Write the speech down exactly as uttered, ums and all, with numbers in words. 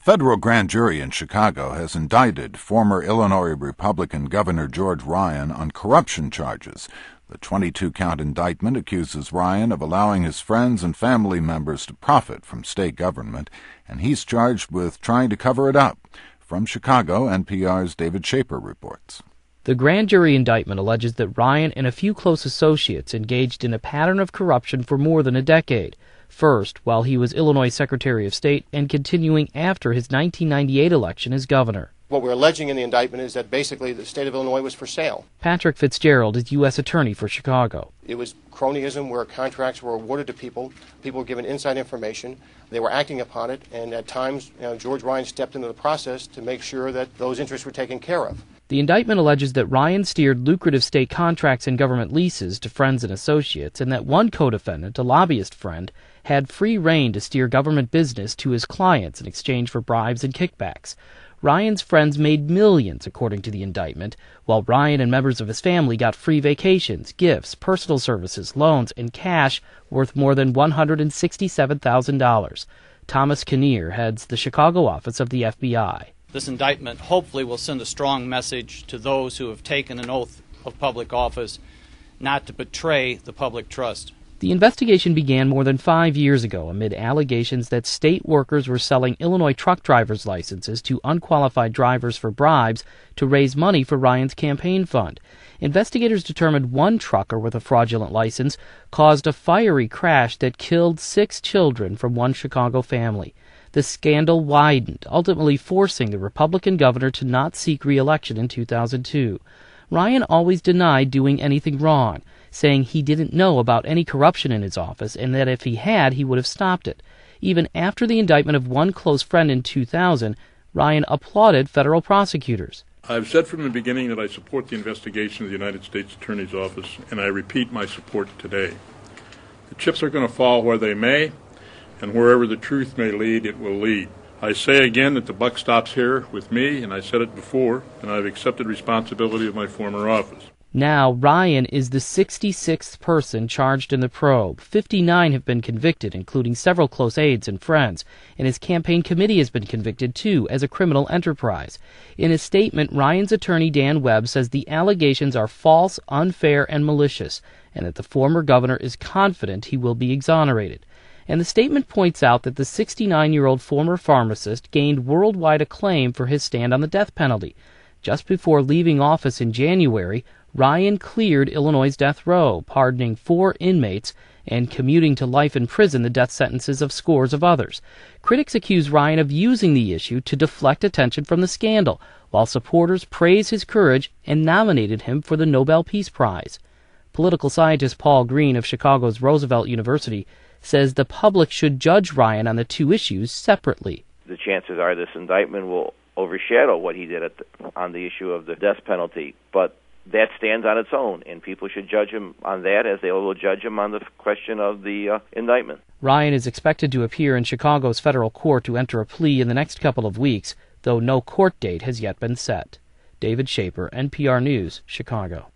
federal grand jury in Chicago has indicted former Illinois Republican Governor George Ryan on corruption charges. The twenty-two count indictment accuses Ryan of allowing his friends and family members to profit from state government, and he's charged with trying to cover it up. From Chicago, N P R's David Shaper reports. The grand jury indictment alleges that Ryan and a few close associates engaged in a pattern of corruption for more than a decade. First, while he was Illinois Secretary of State, and continuing after his nineteen ninety-eight election as governor. What we're alleging in the indictment is that basically the state of Illinois was for sale. Patrick Fitzgerald is U S Attorney for Chicago. It was cronyism where contracts were awarded to people, people were given inside information, they were acting upon it, and at times you know, George Ryan stepped into the process to make sure that those interests were taken care of. The indictment alleges that Ryan steered lucrative state contracts and government leases to friends and associates, and that one co-defendant, a lobbyist friend, had free rein to steer government business to his clients in exchange for bribes and kickbacks. Ryan's friends made millions, according to the indictment, while Ryan and members of his family got free vacations, gifts, personal services, loans, and cash worth more than one hundred sixty-seven thousand dollars. Thomas Kinnear heads the Chicago office of the F B I. This indictment hopefully will send a strong message to those who have taken an oath of public office not to betray the public trust. The investigation began more than five years ago amid allegations that state workers were selling Illinois truck drivers' licenses to unqualified drivers for bribes to raise money for Ryan's campaign fund. Investigators determined one trucker with a fraudulent license caused a fiery crash that killed six children from one Chicago family. The scandal widened, ultimately forcing the Republican governor to not seek re-election in two thousand two. Ryan always denied doing anything wrong, saying he didn't know about any corruption in his office and that if he had, he would have stopped it. Even after the indictment of one close friend in two thousand, Ryan applauded federal prosecutors. I've said from the beginning that I support the investigation of the United States Attorney's Office, and I repeat my support today. The chips are going to fall where they may, and wherever the truth may lead, it will lead. I say again that the buck stops here with me, and I said it before, and I've accepted responsibility of my former office. Now, Ryan is the sixty-sixth person charged in the probe. fifty-nine have been convicted, including several close aides and friends, and his campaign committee has been convicted, too, as a criminal enterprise. In a statement, Ryan's attorney Dan Webb says the allegations are false, unfair, and malicious, and that the former governor is confident he will be exonerated. And the statement points out that the sixty-nine-year-old former pharmacist gained worldwide acclaim for his stand on the death penalty. Just before leaving office in January, Ryan cleared Illinois' death row, pardoning four inmates and commuting to life in prison the death sentences of scores of others. Critics accuse Ryan of using the issue to deflect attention from the scandal, while supporters praise his courage and nominated him for the Nobel Peace Prize. Political scientist Paul Green of Chicago's Roosevelt University says the public should judge Ryan on the two issues separately. The chances are this indictment will overshadow what he did at the, on the issue of the death penalty, but that stands on its own, and people should judge him on that as they will judge him on the question of the uh, indictment. Ryan is expected to appear in Chicago's federal court to enter a plea in the next couple of weeks, though no court date has yet been set. David Shaper, N P R News, Chicago.